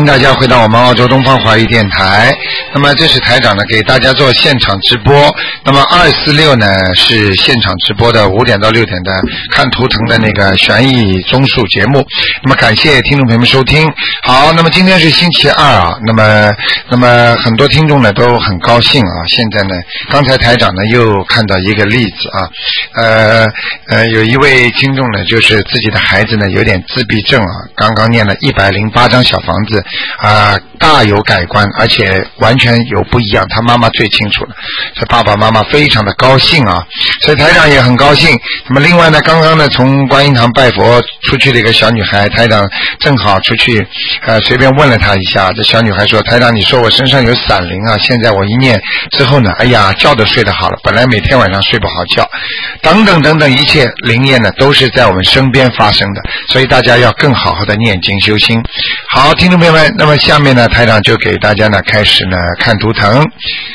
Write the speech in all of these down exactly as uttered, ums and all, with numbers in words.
迎大家回到我们澳洲东方华语电台。那么这是台长呢给大家做现场直播。那么二四六呢是现场直播的五点到六点的看图腾的那个悬疑综述节目。那么感谢听众朋友们收听。好，那么今天是星期二啊。那么那么很多听众呢都很高兴啊。现在呢，刚才台长呢又看到一个例子啊，呃呃，有一位听众呢就是自己的孩子呢有点自闭症啊，刚刚念了一百零八张小房子啊、呃，大有改观，而且完全有不一样，他妈妈最清楚了，所以爸爸妈妈非常的高兴啊，所以台长也很高兴。那么另外呢，刚刚呢从观音堂拜佛出去的一个小女孩，台长正好出去呃随便问了她一下，这小女孩说，台长你说我身上有闪灵啊，现在我一念之后呢，哎呀觉都睡得好了，本来每天晚上睡不好觉，等等等等，一切灵验呢都是在我们身边发生的，所以大家要更好好的念经修心。好，听众朋友们，那么下面呢台长就给大家呢开始呢看图腾。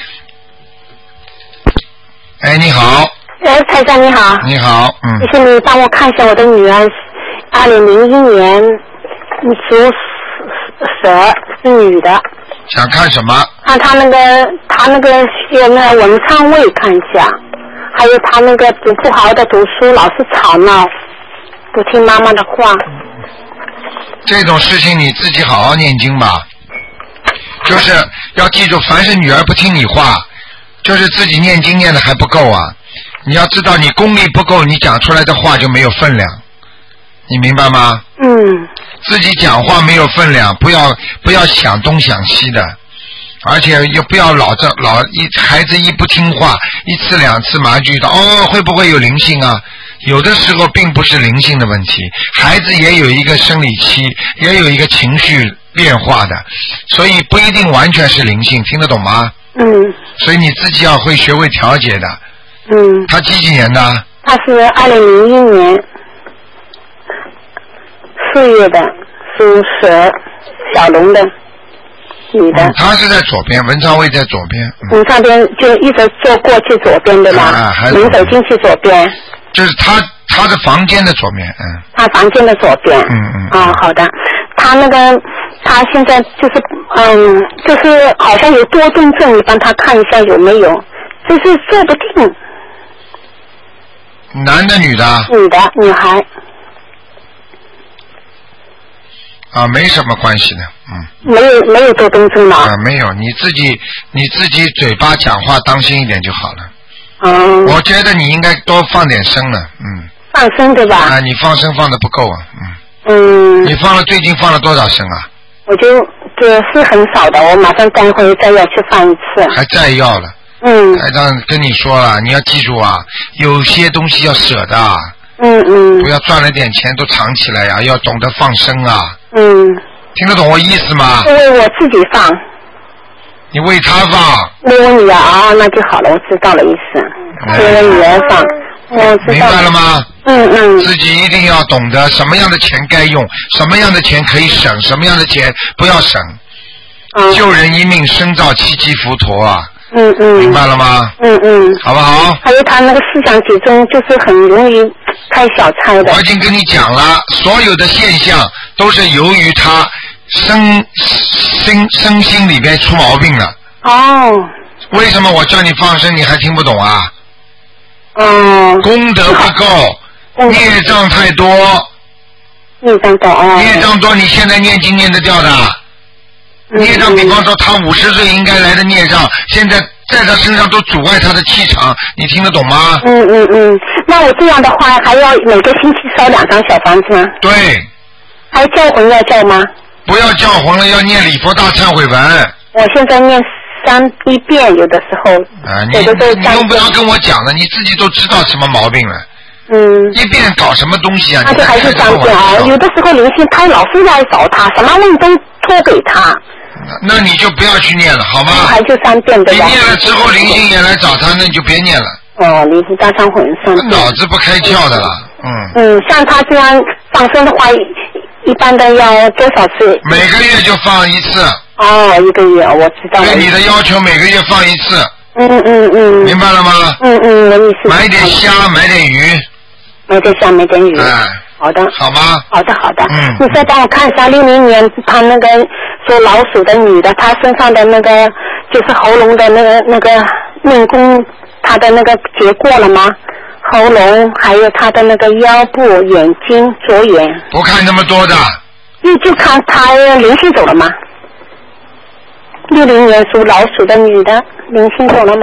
哎，你好。 哎，台长你好。 你好，嗯。 谢谢你帮我看一下我的女儿，二零零一年属蛇，是女的。 想看什么？ 看她那个，她那个有那个文昌位看一下，还有她那个读不好的读书，老是吵闹，不听妈妈的话。 这种事情你自己好好念经吧，就是要记住，凡是女儿不听你话，就是自己念经念的还不够啊。你要知道你功力不够，你讲出来的话就没有分量，你明白吗？ 嗯。 自己讲话没有分量，不要不要想东想西的，而且也不要老这老一孩子一不听话，一次两次马上就遇到哦会不会有灵性啊？有的时候并不是灵性的问题，孩子也有一个生理期，也有一个情绪变化的，所以不一定完全是灵性，听得懂吗？ 嗯。 所以你自己要会学会调节的。 嗯。 他几几年的？ 他是二零零一年四月的，属蛇，小龙的，女的。 嗯、他是在左边，文昌位在左边。 嗯，文昌边就一直坐过去左边的啦， 啊，还门走进去左边。 就是他他的房间的左面，嗯。 他房间的左边。 嗯嗯。 哦，好的。他那个，他现在就是嗯，就是好像有多动症，你帮他看一下有没有？就是坐不定。 男的女的？ 女的，女孩。 啊，没什么关系的，嗯。 没有没有多动症吗？ 啊，没有，你自己你自己嘴巴讲话当心一点就好了。 嗯。 我觉得你应该多放点声了，嗯。 放生对吧？ 啊，你放生放的不够啊，嗯。 嗯。 你放了最近放了多少声啊？ 我就这是很少的，我马上待会再要去放一次。 还再要了。 嗯。 台长跟你说了，你要记住啊，有些东西要舍的。 嗯嗯。 不要赚了点钱都藏起来呀、啊，要懂得放生啊。 嗯。听得懂我意思吗？ 因为我自己放。 你为他放。 为我女儿啊，那就好了，我知道了意思。为我女儿放，我知道。 明白了吗？ 嗯嗯。 自己一定要懂得什么样的钱该用，什么样的钱可以省，什么样的钱不要省。嗯。救人一命，胜造七级浮屠啊。 嗯嗯。明白了吗？ 嗯嗯。 好不好？ 还有他那个思想集中，就是很容易开小差的。 我已经跟你讲了，所有的现象都是由于他身心身心里边出毛病了。 哦。 为什么我叫你放生你还听不懂啊？ 嗯。 功德不够，孽障太多。 孽障多哦。 孽障多，你现在念经念得掉的。孽障，比方说他五十岁应该来的孽障，现在在他身上都阻碍他的气场，你听得懂吗？ 嗯嗯嗯，那我这样的话还要每个星期烧两张小房子吗？ 对。 还叫魂要叫吗？ 不要叫魂了，要念礼佛大忏悔文。 我现在念三一遍，有的时候。 啊，你你用不着跟我讲的，你自己都知道什么毛病了。 嗯。 一遍搞什么东西啊？ 那就还是三遍啊！有的时候灵性他老是来找他，什么问都托给他。 那你就不要去念了，好吗？ 还就三遍对吧？ 你念了之后，灵性也来找他，那你就别念了。 哦，灵性大忏悔三遍。 脑子不开窍的了，嗯。 嗯，像他这样放生的话，一般的要多少次？ 每个月就放一次。 哦，一个月，我知道了。 对你的要求，每个月放一次。 嗯嗯嗯。 明白了吗？ 嗯嗯，我意思。 买点虾，买点鱼。 买点虾，买点鱼。 哎。 好的。 好吗？ 好的好的。 嗯。 你再帮我看一下六零年他那个说老鼠的女的，她身上的那个就是喉咙的那个那个命宫，她的那个结过了吗？喉咙还有她的那个腰部、眼睛、左眼。 不看那么多的。 就就看她灵性走了吗？六零年属老鼠的女的，灵性走了吗？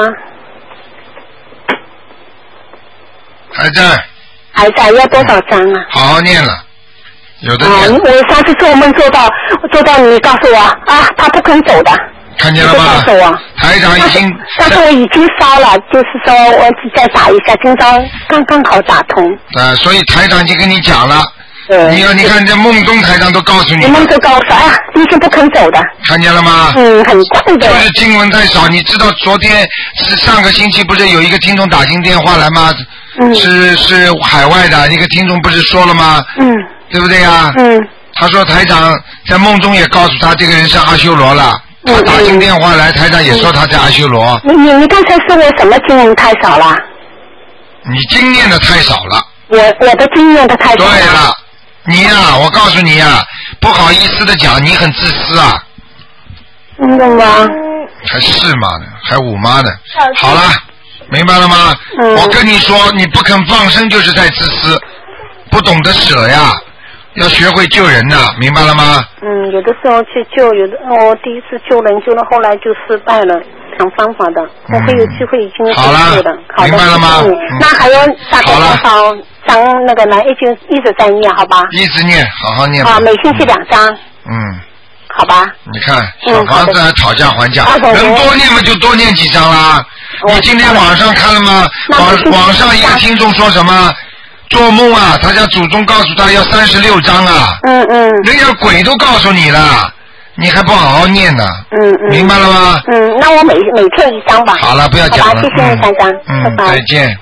还在。 还在，要多少张啊？ 好好念了，有的念。 啊，我上次做梦做到做到你告诉我啊，他不肯走的。 看见了吗？ 不肯走啊。 台长已经。 但是我已经烧了，就是说我再打一下，今朝刚刚好打通。 啊，所以台长已经跟你讲了。 对。 你要你看这梦中台长都告诉你。 你梦中告诉哎呀，你是不肯走的。 看见了吗？ 嗯，很快的。 就是经文太少，你知道昨天是上个星期不是有一个听众打进电话来吗？嗯。是是海外的一个听众不是说了吗？嗯。对不对呀？嗯。他说台长在梦中也告诉他这个人是阿修罗了。嗯。他打进电话来，台长也说他在阿修罗。 你你你刚才说我什么经验太少了？ 你经验的太少了。 我我的经验的太少了。 对了。你呀、啊，我告诉你呀、啊，不好意思的讲，你很自私啊。 真的吗？ 还是妈呢，还五妈呢。好了，明白了吗？嗯、我跟你说，你不肯放生就是在自私，不懂得舍呀，要学会救人呐，明白了吗？ 嗯，有的时候去救，有的我第一次救人救了，后来就失败了，想方法的，我会有机会已经好了，明白了吗？ 嗯，那还要大概多少？张那个呢，一直一直在念，好吧？ 一直念，好好念。 啊，每星期两张。 嗯。 好吧。 你看，小房子还讨价还价，能多念嘛就多念几张啦。你今天网上看了吗？网网上一个听众说什么？做梦啊，他家祖宗告诉他要三十六章啊。 嗯嗯。 人家鬼都告诉你了，你还不好好念呢。 嗯嗯。 明白了吗？ 嗯，那我每每天一张吧。 好了，不要讲了。 谢谢你，三张。 嗯，再见。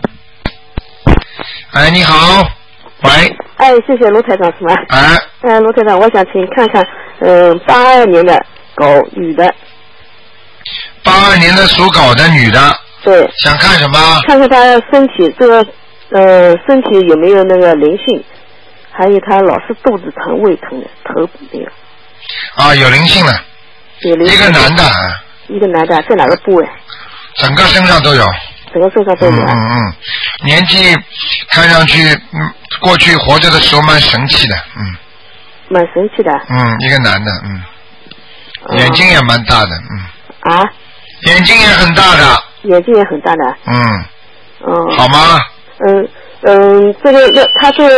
哎，你好，喂。 哎，谢谢卢台长是吗？ 哎。 哎，卢台长，我想请看看，嗯，八二年的狗女的。 八二年的属狗的女的。 对。 想看什么？ 看看她身体这个，呃，身体有没有那个灵性，还有她老是肚子疼、胃疼的，头那个。 啊，有灵性了。 有灵性。 一个男的。 一个男的，在哪个部位？ 整个身上都有。 整个身上都有。 嗯嗯嗯，年纪看上去，嗯，过去活着的时候蛮神气的，嗯。 蛮神气的。 嗯，一个男的，嗯。哦、眼睛也蛮大的，嗯。 啊？ 眼睛也很大的。 眼睛也很大的。 嗯。 哦。 好吗？ 嗯嗯，这个要他这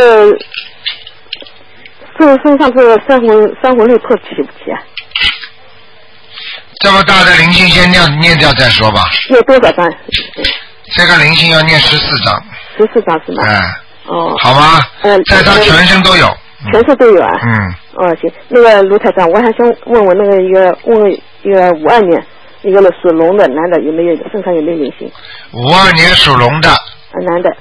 这个身上这个三魂三魂六魄起不起啊？ 这么大的灵性先念念掉再说吧。 念多少张？ 这个灵性要念十四张。 十四张是吗？ 哎。 哦。 好吗？ 嗯。 在他全身都有。 全身都有啊。 嗯。 哦，行，那个卢台长，我还想问问那个一个问问一个五二年一个属龙的男的有没有身上有没有灵性？ 五二年属龙的。 啊，男的。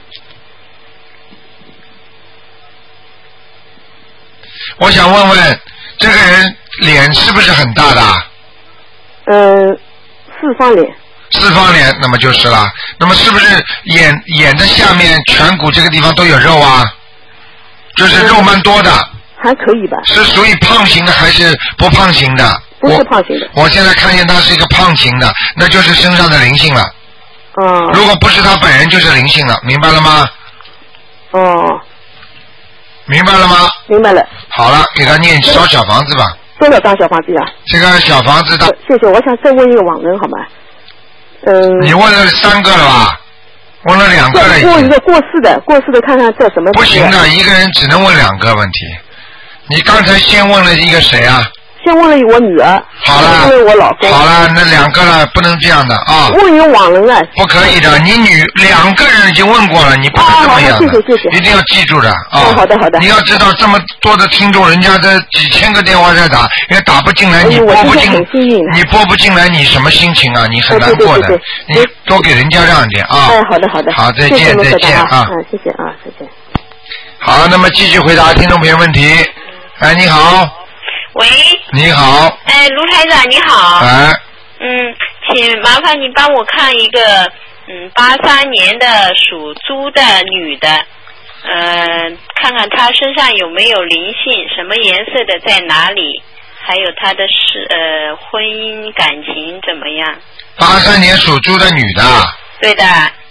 我想问问这个人脸是不是很大的？ 嗯，四方脸。 四方脸，那么就是了。那么是不是眼眼的下面颧骨这个地方都有肉啊？就是肉蛮多的。 还可以吧。 是属于胖型的还是不胖型的？ 不是胖型的。 我, 我现在看见他是一个胖型的，那就是身上的灵性了。 哦。 如果不是他本人，就是灵性了，明白了吗？ 哦。 明白了吗？ 明白了。 好了，给他念烧小房子吧。 多少张小房子啊？ 这个小房子的。 谢谢，我想再问一个网人好吗？嗯。 你问了三个了吧？问了两个了已经。 问一个过世的，过世的看看叫什么？ 不行的，一个人只能问两个问题。你刚才先问了一个谁啊？ 先问了我女儿。 好了。 问我老公。 好了，那两个了，不能这样的啊。 问一个网人啊。 不可以的，你女两个人已经问过了，你不能这么样的。 谢谢谢谢。 一定要记住的啊。 哦，好的好的。 你要知道这么多的听众，人家这几千个电话在打，也打不进来，你拨不进，你拨不进来，你什么心情啊？你很难过的。你多给人家让一点啊。 哎，好的好的。 好，再见再见啊。 嗯，谢谢啊，再见。 好，那么继续回答听众朋友问题。哎，你好。 喂。 你好。 哎，卢台长你好。 哎。 嗯，请麻烦你帮我看一个，嗯，八三年的属猪的女的，呃，看看她身上有没有灵性，什么颜色的，在哪里？ 还有他的事呃婚姻感情怎么样？ 八三年属猪的女的。 对的。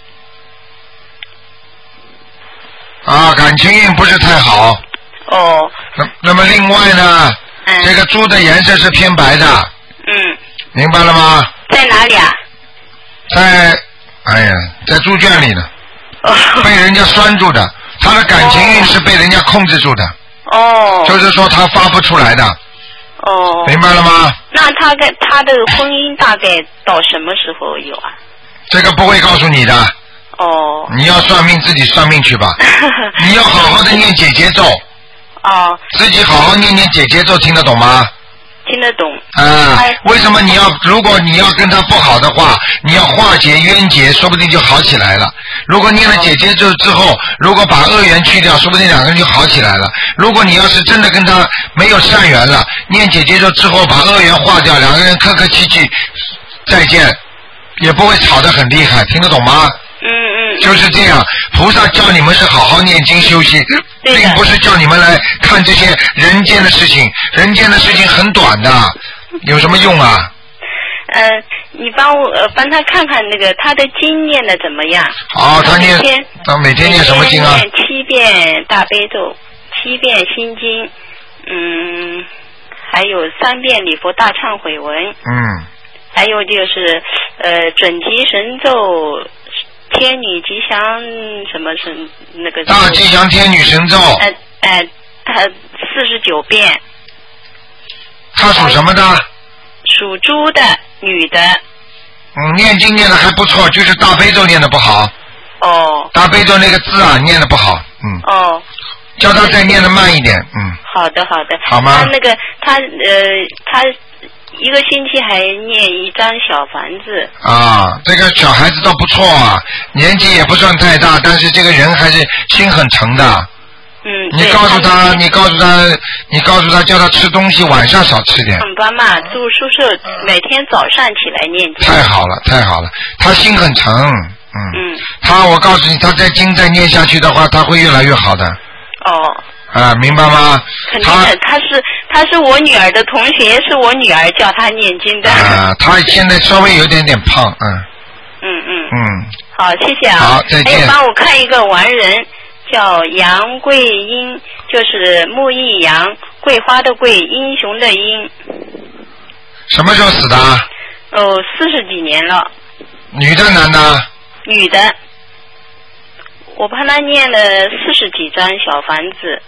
啊，感情运不是太好。 哦。 那那么另外呢？ 嗯。 这个猪的颜色是偏白的。 嗯。 明白了吗？ 在哪里啊？ 在，哎呀，在猪圈里呢。 哦。 被人家拴住的，他的感情运是被人家控制住的。 哦。 就是说他发不出来的。 哦。 明白了吗？ 那他跟他的婚姻大概到什么时候有啊？ 这个不会告诉你的。 哦。 你要算命自己算命去吧。你要好好的念解结咒。 哦。 自己好好念念解结咒，听得懂吗？ 听得懂。 啊，为什么你要？如果你要跟他不好的话，你要化解冤结，说不定就好起来了。如果念了解结咒之后，如果把恶缘去掉，说不定两个人就好起来了。如果你要是真的跟他没有善缘了，念解结咒之后把恶缘化掉，两个人客客气气再见，也不会吵得很厉害，听得懂吗？ 嗯嗯。 就是这样，菩萨叫你们是好好念经修心，并不是叫你们来看这些人间的事情，人间的事情很短的，有什么用啊？ 呃，你帮我呃帮他看看那个他的经念的怎么样？ 哦，他念，他每天念什么经啊？ 念七遍大悲咒，七遍心经，嗯，还有三遍礼佛大忏悔文。 嗯。 还有就是呃准提神咒。天女吉祥什么神那个大吉祥天女神咒， 呃呃，他四十九遍。 他属什么的？ 属猪的女的。 嗯，念经念的还不错，就是大悲咒念的不好。 哦。 大悲咒那个字啊，念的不好，嗯。 哦。 叫他再念的慢一点，嗯。 好的好的。 好吗？ 他那个他呃他。一个星期还念一张小房子啊，这个小孩子倒不错啊，年纪也不算太大，但是这个人还是心很诚的。 嗯， 你告诉他，你告诉他，你告诉他，叫他吃东西晚上少吃点。 很棒嘛，住宿舍每天早上起来念经。 太好了，太好了，他心很诚，嗯。 嗯。 他，我告诉你，他在经再念下去的话，他会越来越好的。 哦。 啊，明白吗？ 肯定的，他是他是我女儿的同学，是我女儿叫他念经的。 啊，他现在稍微有点点胖，嗯。 嗯嗯。 嗯。 好，谢谢啊。 好，再见。 还有帮我看一个完人，叫杨桂英，就是木易杨，桂花的桂，英雄的英。 什么时候死的？ 哦，四十几年了。 女的男的？ 女的。我帮他念了四十几张小房子。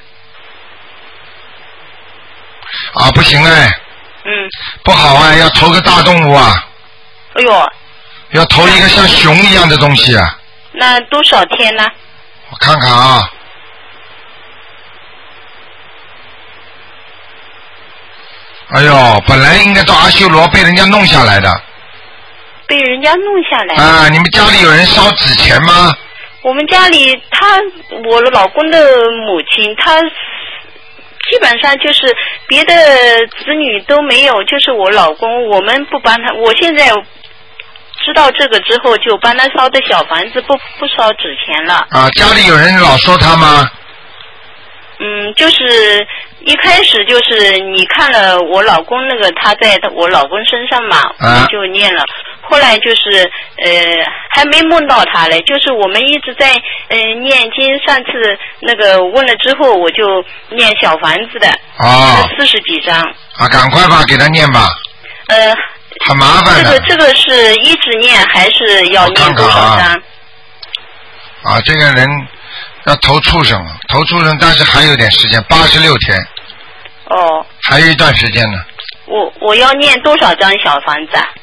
啊，不行哎。 嗯。 不好啊，要投个大动物啊。 哎呦。 要投一个像熊一样的东西啊。 那多少天呢？ 我看看啊。哎呦，本来应该到阿修罗，被人家弄下来的。 被人家弄下来。 啊，你们家里有人烧纸钱吗？ 我们家里，他我老公的母亲，他基本上就是别的子女都没有，就是我老公，我们不帮他。我现在知道这个之后，就帮他烧的小房子，不不烧纸钱了。 啊，家里有人老说他吗？ 嗯，就是一开始就是你看了我老公那个他在我老公身上嘛， 啊、 我就念了。后来就是呃还没梦到他嘞，就是我们一直在呃念经。上次那个问了之后，我就念小房子的， 啊， 四十几张。 啊，赶快吧，给他念吧。 呃， 很麻烦的。 这个这个是一直念还是要念多少张？ 啊, 啊，这个人要投畜生，投畜生，但是还有点时间，八十六天。 哦。 还有一段时间呢。 我我要念多少张小房子啊？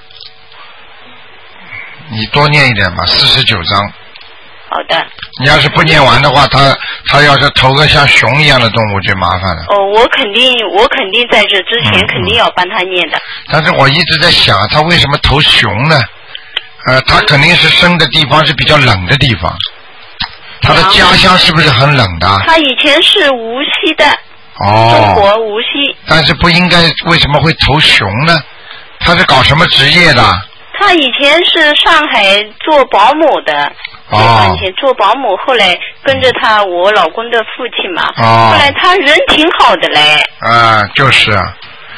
你多念一点吧，四十九章。 好的。 你要是不念完的话，他他要是投个像熊一样的动物就麻烦了。 哦，我肯定我肯定在这之前肯定要帮他念的。 嗯、但是我一直在想，他为什么投熊呢？呃，他肯定是生的地方是比较冷的地方。他的家乡是不是很冷的？ 他以前是无锡的。 哦。 中国无锡。 但是不应该，为什么会投熊呢？他是搞什么职业的？ 他以前是上海做保姆的， 哦， 以前做保姆，后来跟着他我老公的父亲嘛， 哦， 后来他人挺好的嘞。 啊，就是啊。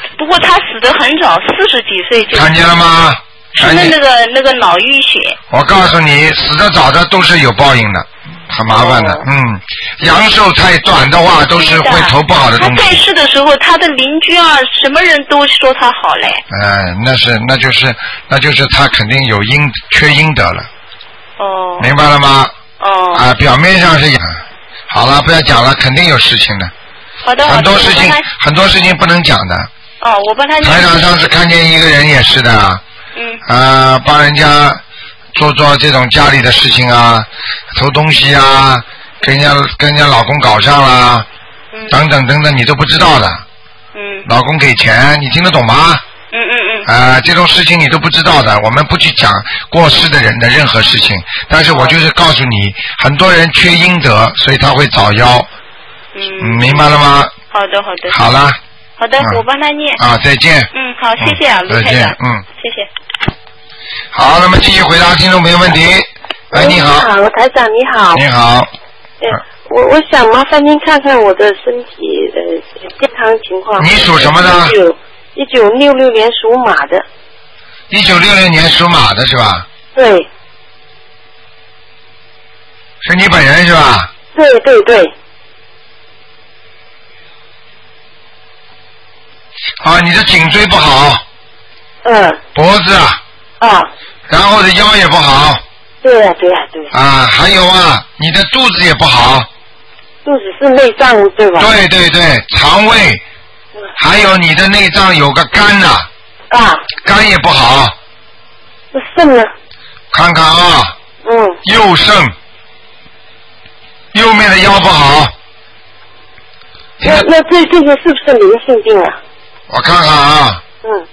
不过他死得很早，四十几岁就。 看见了吗？ 生了那个那个脑淤血。 我告诉你，死得早的都是有报应的，很麻烦的。哦、嗯，阳寿太短的话，都是会投不好的东西。 他在世的时候，他的邻居啊，什么人都说他好嘞。 哎，那是，那就是，那就是他肯定有阴缺阴德了。 哦。 明白了吗？ 哦。 啊，表面上是。好了，不要讲了，肯定有事情的。 好的， 很多事情，很多事情不能讲的。 哦，我帮他。 台长上次看见一个人也是的。 嗯。 啊，帮人家做做这种家里的事情啊，偷东西啊，跟人家跟人家老公搞上了， 嗯、 等等等等，你都不知道的。 嗯。 老公给钱，你听得懂吗？ 嗯嗯嗯。 啊，这种事情你都不知道的，我们不去讲过世的人的任何事情，但是我就是告诉你，很多人缺阴德，所以他会早夭。 嗯。 明白了吗？ 好的，好的。 好了。 好的，我帮他念。 啊，再见。 嗯，好，谢谢啊，卢台长。 再见，嗯。 谢谢。 好，那么继续回答听众朋友问题。喂，你好。 你好，台长，你好。 你好。 对，我我想麻烦您看看我的身体的健康情况。 你属什么的？ 一九一九六六年属马的。 一九六六年属马的是吧？ 对。 是你本人是吧？ 对对对。 啊，你的颈椎不好。 嗯。 脖子啊。 啊。 然后的腰也不好。 对呀、啊、对呀、啊、对呀、 啊。啊，还有啊，你的肚子也不好。 肚子是内脏对吧？ 对对对，肠胃，嗯、还有你的内脏有个肝呐、 啊。啊。 肝也不好。 那肾呢？ 看看啊。 嗯。 右肾，右面的腰不好。 那那这这个是不是灵性病啊？ 我看看啊。 嗯。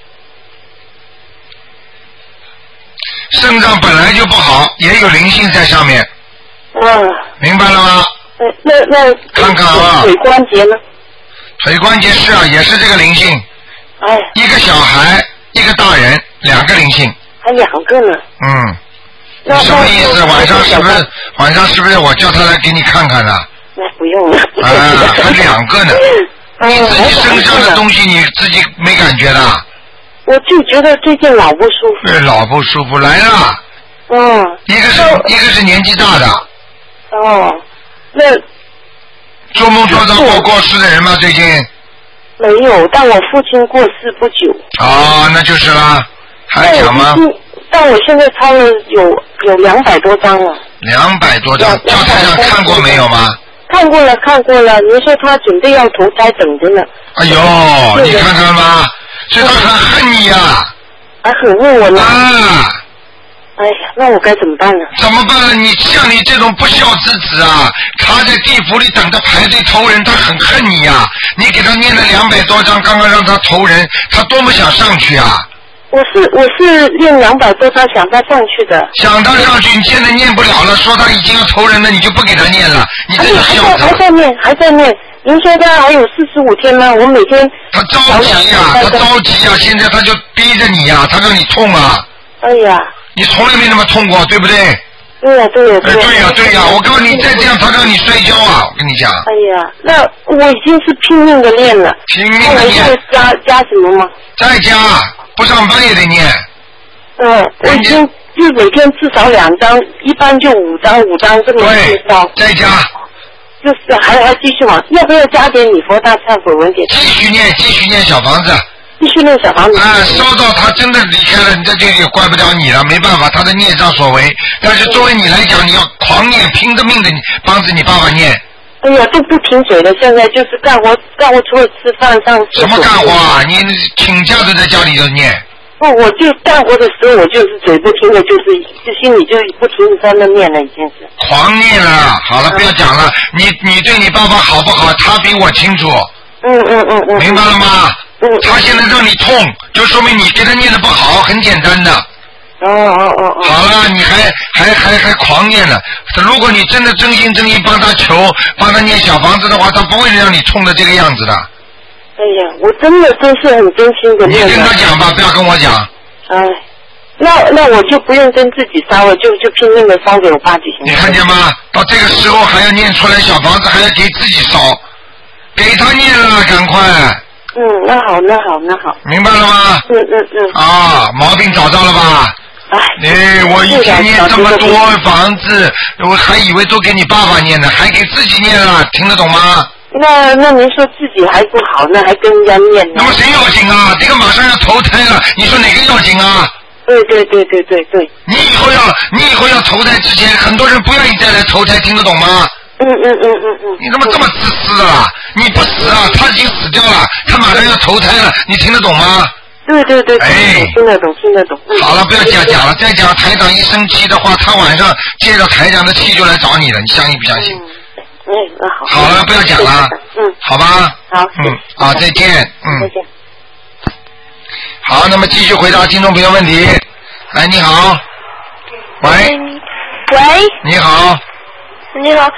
肾脏本来就不好，也有灵性在上面。 嗯。 明白了吗？ 呃，那那看看啊。 腿关节呢？ 腿关节是啊，也是这个灵性。 哎。 一个小孩，一个大人，两个灵性。 还两个呢。 嗯。那什么意思？晚上是不是？晚上是不是我叫他来给你看看呢？ 那不用了。 啊，还两个呢。你自己身上的东西，你自己没感觉的？ 我就觉得最近老不舒服。 对，老不舒服来了。 嗯。 一个是一个是年纪大的。 哦，那。 做梦做到过过世的人吗？最近。 没有，但我父亲过世不久。 哦，那就是啦。还讲吗？ 但我现在抄了有有两百多张了。 两百多张，叫台长看过没有吗？ 看过了，看过了。您说他准备要投胎，等着呢。 哎呦，你看看吧，所以他很恨你呀、啊。 还很恨我呢。 啊。 哎呀，那我该怎么办呢？ 怎么办呢？你像你这种不孝之子啊，他在地府里等着排队投人，他很恨你呀、啊。你给他念了两百多张，刚刚让他投人，他多么想上去啊！ 我是我是念两百多张想他上去的。 想他上去，你现在念不了了，说他已经要投人了，你就不给他念了，你这是孝子。 还在念，还在念。您说他还有四十五天吗？我每天。 他着急呀、啊，他着急呀、啊，现在他就逼着你呀、啊，他让你痛啊。 哎呀。 你从来没那么痛过，对不对？ 对呀、啊，对呀、啊。 哎，对呀、啊，对呀、啊，我告诉你，再这样他让你摔跤啊！我跟你讲。 哎呀，那我已经是拼命的练了。 拼命的练。 那我加加什么吗？ 再加，不上班也得念。 嗯，我已经就每天至少两张，一般就五张五张这么介绍。 再加。 就是还还继续往，要不要加点礼佛大忏悔文给他？ 继续念，继续念小房子。 继续念小房子。 啊，烧到他真的离开了，这就也怪不了你了，没办法，他的孽障所为。但是作为你来讲，你要狂念，拼着命的帮着你爸爸念。 哎呀，都不停嘴了，现在就是干活，干活除了吃饭上。 什么干活啊？你请假都在家里头念。 不，我就干活的时候，我就是嘴不停的，就是就心里就不停的在那念了，已经是。 狂念了，好了，不要讲了。你你对你爸爸好不好？他比我清楚。 嗯嗯嗯嗯。 明白了吗？ 嗯。 他现在让你痛，就说明你给他念的不好，很简单的。 哦哦哦哦。 好了，你还还还还狂念了。如果你真的真心真意帮他求，帮他念小房子的话，他不会让你痛的这个样子的。 哎呀，我真的真是很真心的念。 你跟他讲吧，不要跟我讲。 哎，那那我就不用跟自己烧了，就就拼命的烧给我爸就行了。 你看见吗？到这个时候还要念出来小房子，还要给自己烧，给他念了，赶快。 嗯，那好，那好，那好。 明白了吗？ 嗯嗯嗯。 啊，毛病找到了吧？哎，我以前念这么多房子，我还以为都给你爸爸念的，还给自己念了，听得懂吗？ 那那您说自己还不好，那还跟人家念呢？ 那么谁要紧啊？这个马上要投胎了，你说哪个要紧啊？ 对对对对对对。 你以后要，你以后要投胎之前，很多人不愿意再来投胎，听得懂吗？ 嗯嗯嗯嗯嗯。 你怎么这么自私的啦？你不死啊，他已经死掉了，他马上要投胎了，你听得懂吗？ 对对对， 哎， 听得懂，听得懂。 好了，不要讲讲了，再讲台长一生气的话，他晚上借着台长的气就来找你了，你相信不相信？ 嗯，嗯好。 好了，不要讲了。 嗯。 好吧。 好。 嗯，好，再见。嗯。 再见。 好，那么继续回答听众朋友问题。哎，你好。喂。 喂。 你好。 你好。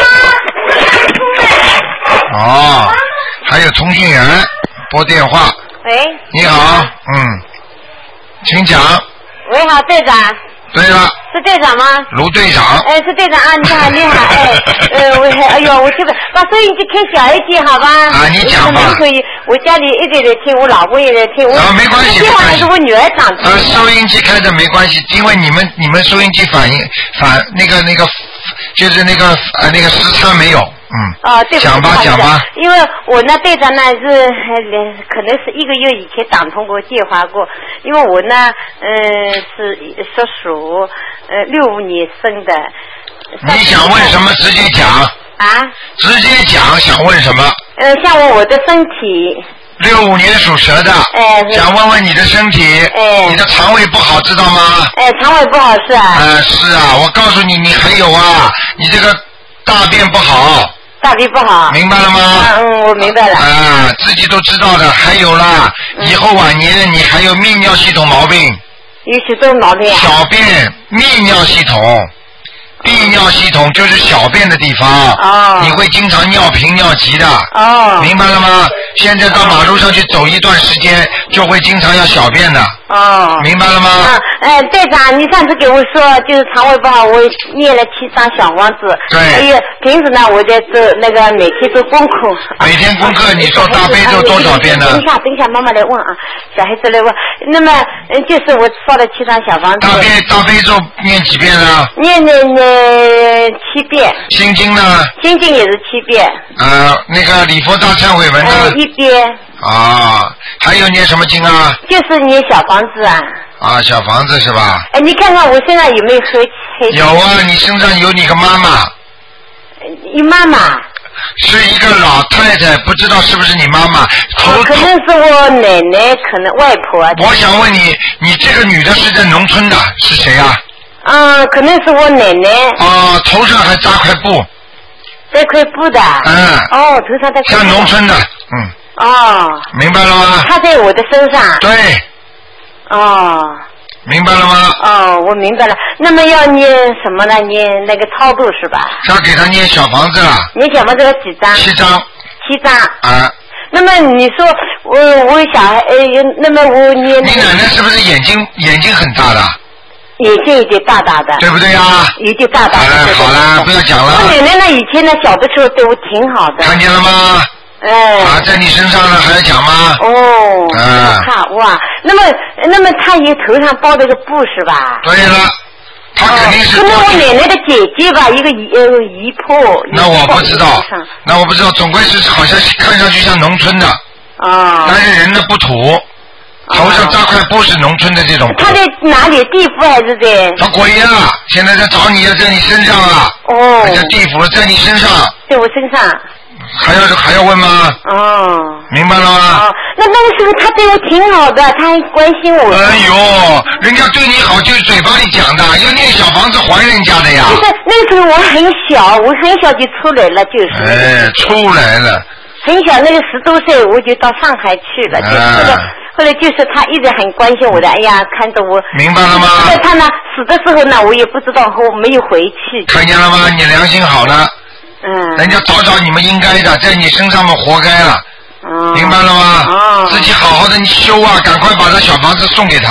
哦，还有通讯员拨电话。 喂。 你好，嗯，请讲。 喂，好，队长。 对了。 是队长吗？ 卢队长。 哎，是队长啊！你好，你好，哎，呃，我哎呦，我这个把收音机开小一点，好吧？ 啊，你讲吧。 可以，我家里一直在听，我老公也在听。 啊，没关系，没关系。 是我女儿长的。 呃，收音机开着没关系，因为你们你们收音机反应反那个那个就是那个呃那个时差没有。嗯， 哦，对， 讲吧讲吧。 因为我呢，队长呢是可能是一个月以前打通过电话过，因为我呢，嗯、呃，是属鼠，呃，六五年生的。 你想问什么？直接讲。 啊？ 直接讲，想问什么？ 呃，想问我的身体。 六五年属蛇的。 哎。 想问问你的身体。 哎。 你的肠胃不好，知道吗？ 哎，肠胃不好是啊。 呃，是啊，我告诉你，你还有啊，你这个大便不好。 大便不好， 明白了吗？ 嗯，我明白了。 啊，自己都知道的。还有啦，嗯、以后晚年你还有泌尿系统毛病。 有许多毛病啊。 小便泌尿系统，泌尿系统就是小便的地方。哦。你会经常尿频尿急的。哦。明白了吗？现在到马路上去走一段时间，就会经常要小便的。哦。明白了吗？ 嗯，哎，队长，你上次给我说就是肠胃不好，我念了七张小房子。 对。 还有平时呢，我在做那个每天做功课。 每天功课，你做大悲咒多少遍呢？ 等一下，等一下，妈妈来问啊，小孩子来问。那么，嗯，就是我烧了七张小房子。 大悲大悲咒念几遍呢？ 念念念七遍。 心经呢？ 心经也是七遍。 呃，那个礼佛大忏悔文呢？ 呃，一遍。 啊，还有念什么经啊？ 就是念小房子啊。 啊，小房子是吧？ 哎，你看看我身上有没有黑黑？ 有啊，你身上有你个妈妈。 你妈妈？ 是一个老太太，不知道是不是你妈妈？头可能是我奶奶，可能外婆。 我想问你，你这个女的是在农村的，是谁啊？ 嗯，可能是我奶奶。 哦，头上还扎块布。 这块布的。 嗯。 哦，头上在。 像农村的，嗯。 哦。 明白了吗？ 她在我的身上。 对。 哦。 明白了吗？ 哦，我明白了。那么要念什么呢？念那个超度是吧？ 要给他念小房子了。 念小房子有几张？ 七张。 七张。 啊。 那么你说我我小孩呃，那么我念。 你奶奶是不是眼睛眼睛很大的？ 眼睛有点大大的。对不对呀？ 有点大大的。 哎，好了，不要讲了。 我奶奶呢，以前呢小的时候对我挺好的。 看见了吗？ 哎。 啊，在你身上呢，还要讲吗？ 哦。 啊。 看哇，那么那么他也头上包了个布是吧？ 对了，他肯定是。 可能我奶奶的姐姐吧，一个姨呃姨婆。 那我不知道，那我不知道，总归是好像看上去像农村的。啊。但是人呢不土，头上扎块布是农村的这种。 他在哪里？地府还是在？ 他鬼呀！现在在找你，在你身上啊。哦。在地府，在你身上。 在我身上。 还要还要问吗？哦，明白了吗？ 哦，那那个时候他对我挺好的，他还关心我。 哎呦，人家对你好就是嘴巴里讲的，要念小房子还人家的呀。 就是那个时候我很小，我很小就出来了，就是。 哎，出来了。 很小，那个十多岁我就到上海去了，就是后来后来就是他一直很关心我的，哎呀，看着我。 明白了吗？ 在他呢死的时候呢，我也不知道，我没有回去。 看见了吗？你良心好了。 嗯， 人家找找你们应该的，在你身上嘛活该了，哦、明白了吗？哦、自己好好的你修啊，赶快把这小房子送给他。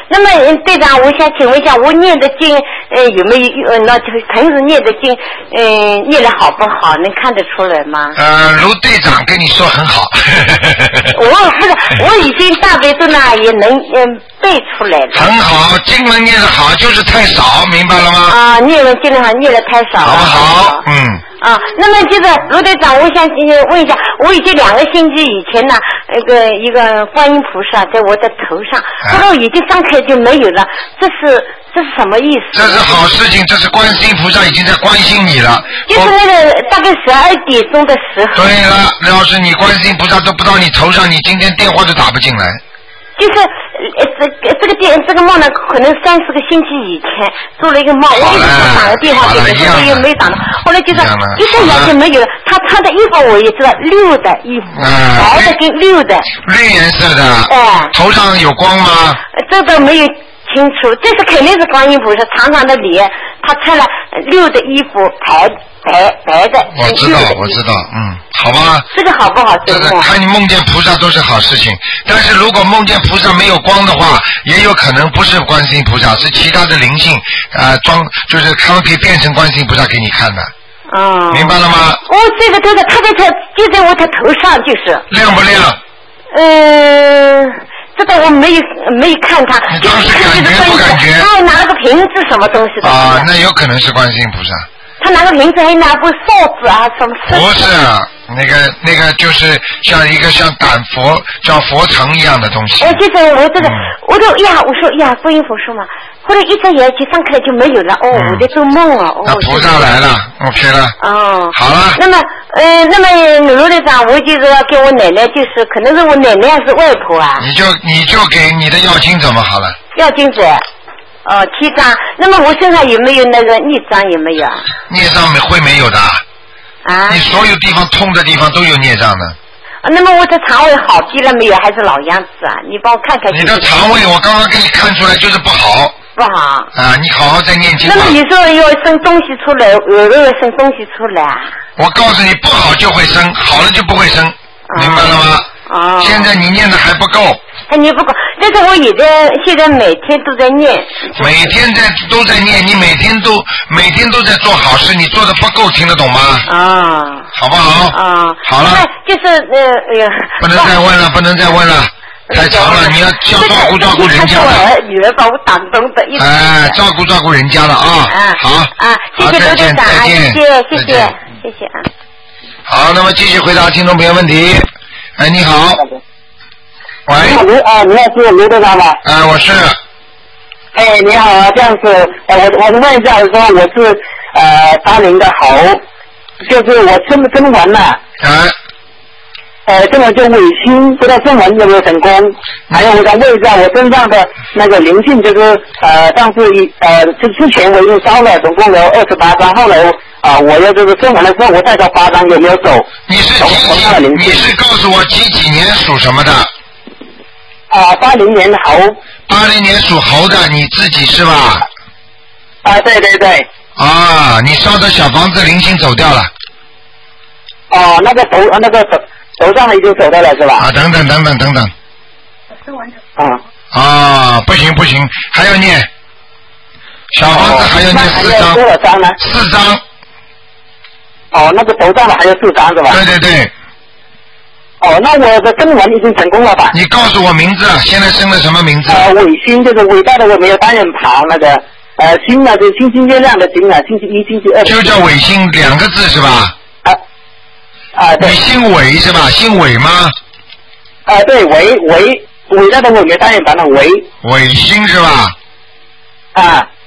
那么队长，我想请问一下，我念的经呃有没有呃那就是平时念的经呃念的好不好？能看得出来吗？ 呃，卢队长跟你说很好。 我不是，我已经大悲咒呢也能嗯背出来了。 很好，经文念得好，就是太少，明白了吗？ 啊，念文经文还念的太少了。 好不好？嗯。 啊，那么就是卢队长，我想问一下，我已经两个星期以前呢，那个一个观音菩萨在我的头上，后来我已经张开就没有了，这是这是什么意思？ 这是好事情，这是观世音菩萨已经在关心你了。 就是那个大概十二点钟的时候。 对了，要是你观世音菩萨都不到你头上，你今天电话都打不进来。 就是呃这个这个电这个梦呢，可能三四个星期以前做了一个梦，我一直想打个电话给你，后来又没打到，后来就是一睁眼就没有了。他穿的衣服我也知道，绿的衣服，白的跟绿的， 绿颜色的， 哎， 头上有光吗？ 这个没有清楚，这是肯定是观音菩萨长长的脸，他穿了绿的衣服，白白白的。 我知道，我知道，嗯，好吧。 这个好不好？ 这个看你梦见菩萨都是好事情，但是如果梦见菩萨没有光的话，也有可能不是观世音菩萨，是其他的灵性啊、呃，装就是他们可以变成观世音菩萨给你看的。 哦。 明白了吗？ 哦，这个这个，他在他就在我的头上，就是。 亮不亮？ 嗯。这个我没有没有看他， 你当时感觉不感觉？ 他还拿了个瓶子什么东西的。 啊，那有可能是观世音菩萨。 他拿个瓶子，还拿部哨子啊，什么？ 不是，那个那个就是像一个像胆佛叫佛堂一样的东西。 哎，就是我这个，嗯、我就呀，我说呀，观音佛说嘛，后来一睁眼就张开了就没有了。哦，嗯、我在做梦啊。哦。 那菩萨来了 ，OK 了。 哦。 好了。 那么，呃，那么卢队长，我就是要给我奶奶，就是可能是我奶奶还是外婆啊。 你就你就给你的要经怎么好了？ 要经者。哦，七张。那么我身上有没有那个孽障？有没有啊？ 孽障没会没有的。 啊。 你所有地方痛的地方都有孽障的。 啊，那么我的肠胃好低了没有？还是老样子啊？你帮我看看。 你的肠胃，我刚刚给你看出来就是不好。 不好。 啊，你好好再念经吧。 那么你说要生东西出来，有没有生东西出来啊？ 我告诉你，不好就会生，好了就不会生，啊、明白了吗？ 哦。 现在你念的还不够。 哎，你不够，但是我也在，现在每天都在念。 每天在都在念，你每天都每天都在做好事，你做的不够，听得懂吗？ 啊。 好不好？ 啊。 好了。 就是呃，哎呀。 不能再问了，不能再问了，太长了，你要要照顾照顾人家的。女儿把我打动的。 哎，照顾照顾人家了啊。 啊。 好。 啊，谢谢刘队长，谢谢谢谢谢谢啊。 好，那么继续回答听众朋友问题。哎，你好。喂， 你啊，你好，是刘队长吧？ 哎，我是。 哎，你好啊，这样子，呃，我我问一下，说我是呃八零的猴，就是我生生完了。 哎。 呃，这个就尾心，不知道生完有没有成功？还有我想问一下，我身上的那个灵性，就是呃，上次一呃，就之前我已经烧了，总共有二十八张，后来啊、呃，我要就是生完了之后，我再烧八张，有没有走？ 你是几几？你是告诉我几几年属什么的？ 啊，八零年猴。 八零年属猴的，你自己是吧？ 啊，对对对。 啊，你烧的小房子灵性走掉了。 哦，那个头那个手手上已经走掉了是吧？ 啊，等等等等等等。 啊。 啊，不行不行，还要念。小房子还要念四张。 多少张呢？ 四张。 哦，那个头上的还有四张是吧？ 对对对。 哦，那我的生完已经成功了吧？ 你告诉我名字，现在生了什么名字？ 呃，伟星就是伟大的伟，没有单人旁那个，呃，星呢就是星星月亮的星啊，星期一、星期二。 就叫伟星两个字是吧？ 啊啊，对。 你姓伟是吧？姓伟吗？ 啊，对，伟伟伟大的伟，没有单人旁的伟。 伟星是吧？ 啊。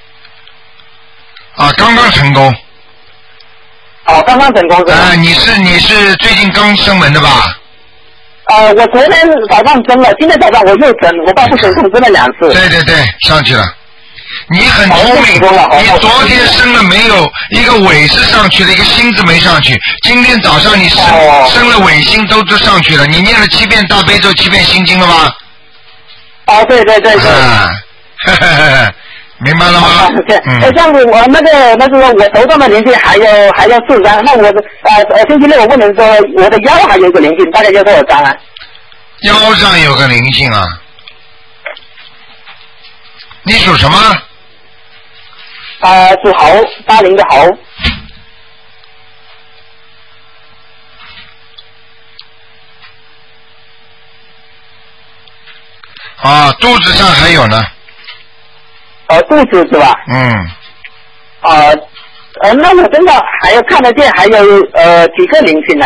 啊，刚刚成功。 哦，刚刚成功是吧？ 啊，你是你是最近刚生门的吧？ 呃，我昨天早上蒸了，今天早上我又蒸，我爸不成功蒸了两次。 对对对，上去了。你很聪明，你昨天生了没有？一个尾是上去了，一个心字没上去。今天早上你生、哦、生了尾心都都上去了。你念了七遍大悲咒，七遍心经了吗？ 哦，对对对对。 啊，呵呵呵明白了吗？ 啊、对，嗯。这样子，我那个那个我头上的灵性还有还有四张，那我的呃呃星期六我问你说我的腰还有一个灵性，大概要多少张啊？ 腰上有个灵性啊。 你属什么？ 啊，是猴，八零的猴。 啊，肚子上还有呢。 哦，肚子是吧？ 嗯。 啊，呃，那我真的还要看得见，还有呃几个灵性呢？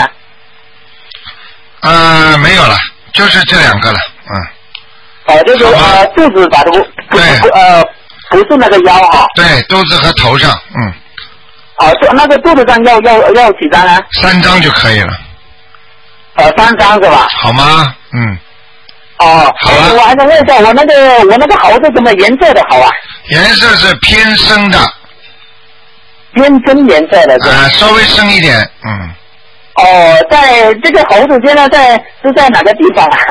呃，没有了，就是这两个了，嗯。 哦，就是呃肚子把它不不呃不是那个腰哈。 对，肚子和头上，嗯。 哦，那个肚子上要要要几张啊？ 三张就可以了。 呃，三张是吧？ 好吗？嗯。 哦， 好了。 我还想问一下，我那个我那个猴是什么颜色的猴啊？ 颜色是偏深的。 偏深颜色的。 啊、呃，稍微深一点，嗯。 哦，在这个猴子现在在是在哪个地方啊？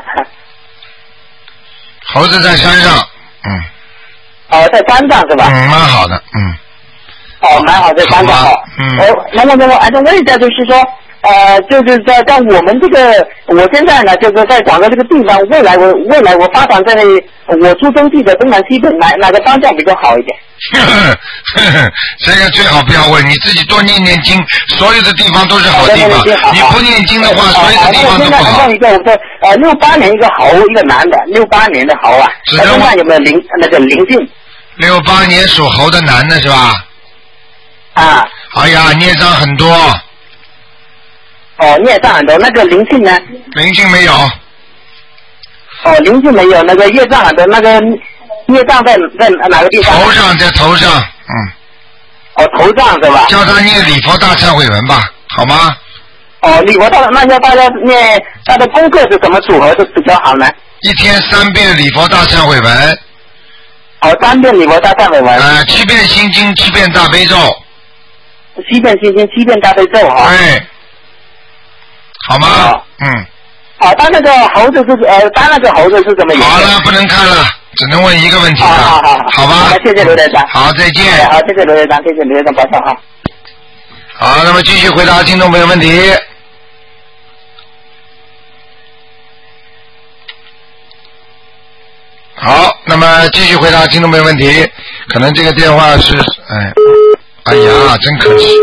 猴子在山上，嗯。 哦，在山上是吧？ 嗯，蛮好的，嗯。 哦，蛮好，在山上好。 嗯。 哦，那么那么，还想问一下，就是说。呃，就是在在我们这个，我现在呢，就是在广州这个地方，未来我未来我发展在我出生地的东南西北哪哪个方向比较好一点？ 呵呵呵呵，这个最好不要问，你自己多念念经，所有的地方都是好地方。你不念经的话，所有的地方都不好。 问一个，我说呃，六八年一个猴，一个男的，六八年的猴啊，他身上有没有灵那个灵性？ 六八年属猴的男的是吧？ 啊。 哎呀，孽障很多。 哦，孽障很多，那个灵性呢？ 灵性没有。 哦，灵性没有，那个业障很多，那个业障在在哪个地方？ 头上，在头上，嗯。 哦，头上是吧？ 叫他念礼佛大忏悔文吧，好吗？ 哦，礼佛大，那叫大家念他的功课是怎么组合是比较好呢？ 一天三遍礼佛大忏悔文。 哦，三遍礼佛大忏悔文。 呃，七遍心经，七遍大悲咒。 七遍心经，七遍大悲咒啊。 对。好吗？哦、嗯。 好，他那个猴子是呃，他那个猴子是怎么样？ 好了，不能看了，只能问一个问题了。 好好好， 好吧。 好，谢谢刘队长。 好，再见。 好，谢谢刘队长，谢谢刘队长，保重哈。 好，那么继续回答听众朋友问题。好，那么继续回答听众朋友问题。可能这个电话是，哎，哎呀，真可惜。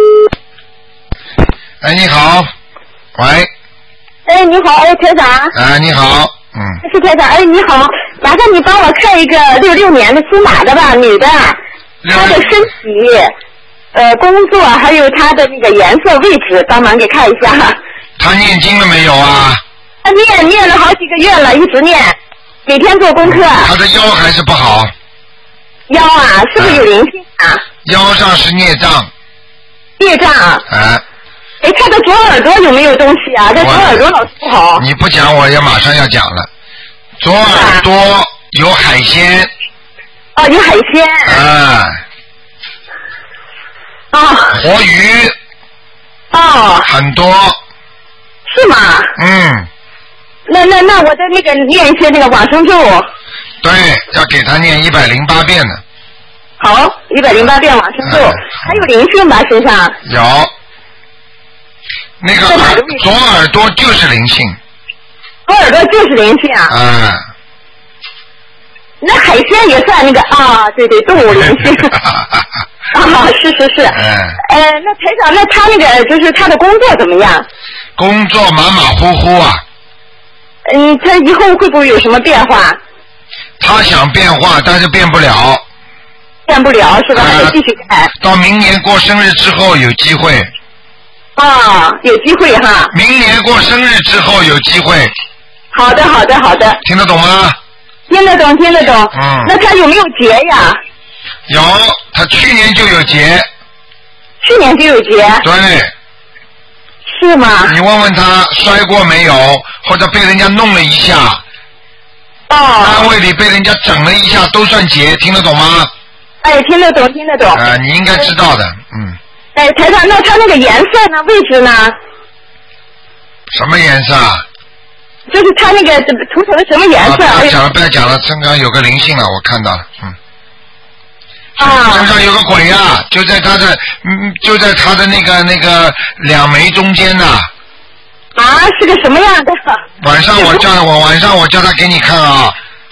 哎，你好，喂。 哎，你好，哎，台长。 哎，你好，嗯。 是台长，哎，你好，麻烦你帮我看一个六六年的属马的吧，女的，她的身体、呃，工作还有她的那个颜色、位置，帮忙给看一下。 她念经了没有啊？ 她念念了好几个月了，一直念，每天做功课。 她的腰还是不好。 腰啊，是不是有灵性啊？ 腰上是孽障。 孽障。 哎。 哎，他的左耳朵有没有东西啊？这左耳朵老是不好。 你不讲，我也马上要讲了。左耳朵有海鲜。 哦，有海鲜。 啊。 啊。 活鱼。 哦。 很多。 是吗？ 嗯。 那那那我的那个念一些那个往生咒。 对，要给他念一百零八遍的。 好，一百零八遍往生咒，嗯、还有灵性吧身上？ 有。那个耳左耳朵就是灵性， 左耳朵就是灵性啊。 嗯。 那海鲜也算那个啊，对对，动物灵性。啊，是是是。嗯。呃，那台长，那他那个就是他的工作怎么样？ 工作马马虎虎啊。 嗯，他以后会不会有什么变化？ 他想变化，但是变不了。 变不了是吧？还得继续改。 到明年过生日之后有机会。 啊，有机会哈！ 明年过生日之后有机会。 好的，好的，好的。 听得懂吗？ 听得懂，听得懂。嗯。那他有没有结呀？ 有，他去年就有结。 去年就有结。 对。 是吗？ 你问问他摔过没有，或者被人家弄了一下。 哦。 单位里被人家整了一下都算结，听得懂吗？ 哎，听得懂，听得懂。 啊、呃，你应该知道的，嗯。 哎，台长，那它那个颜色呢？位置呢？ 什么颜色啊？ 就是它那个涂成什么颜色？ 啊、不要讲了，不要讲了，身上有个灵性了，我看到了，嗯。 啊。 身上有个鬼啊，就在他的，嗯，就在他的那个那个两眉中间呐。 啊，是个什么样的？ 晚上我叫我晚上我叫他给你看啊，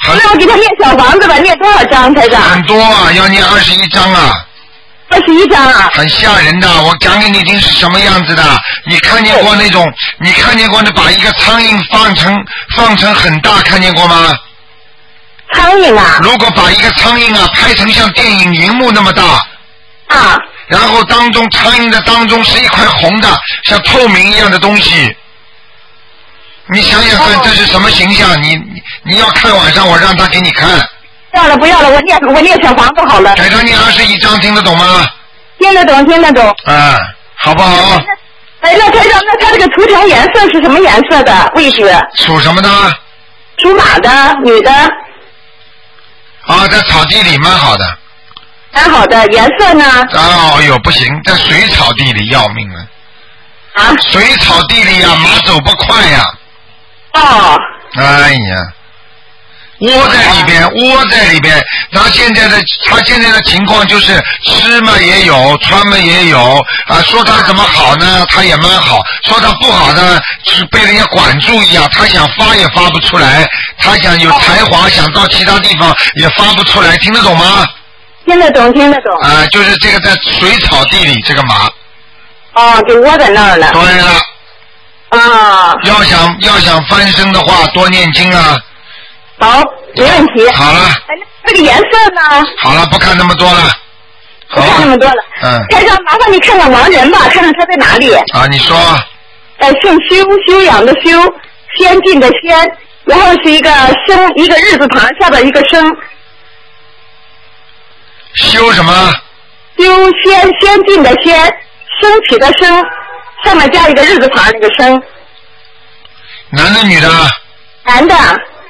那我给他念小房子吧，念多少张台长？ 很多啊，要念二十一张啊。 二十一张啊。 很吓人的，我讲给你听是什么样子的。你看见过那种？你看见过那把一个苍蝇放成放成很大，看见过吗？ 苍蝇啊。 如果把一个苍蝇啊拍成像电影荧幕那么大。 啊。 然后当中苍蝇的当中是一块红的，像透明一样的东西。你想想看，这是什么形象？你你你要看晚上我让他给你看。 不要了不要了，我念我念小房子好了。 给他念二十一章，听得懂吗？ 听得懂听得懂。 啊，好不好？ 哎，那台长，那他这个图腾颜色是什么颜色的位置？ 属什么的？ 属马的，女的。 啊，在草地里蛮好的。 蛮好的，颜色呢？ 哦哟，不行，在水草地里要命了。 啊？ 水草地里呀、啊，马走不快呀、 啊。哦。 哎呀。窝在里边，窝在里边。他现在的他现在的情况就是吃嘛也有，穿嘛也有啊。说他怎么好呢？他也蛮好。说他不好呢，是被人家管住一样。他想发也发不出来，他想有才华，想到其他地方也发不出来。听得懂吗？ 听得懂，听得懂。 啊，就是这个在水草地里，这个马。 哦，就窝在那儿了。 对了。 啊。 要想要想翻身的话，多念经啊。 好，没问题。 好了。 哎，那个颜色呢？ 好了，不看那么多了。 不看那么多了。 嗯。 台长，麻烦你看看亡人吧，看看他在哪里。 啊，你说。 呃，姓修，修养的修，先进的先，然后是一个生，一个日字旁下边一个生。 修什么？ 修先先进的先，升起的升，上面加一个日字旁那个升。 男的女的？ 男的。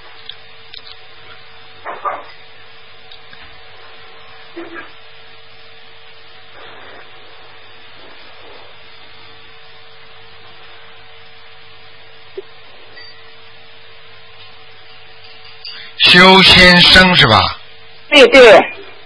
修先生是吧？ 对对。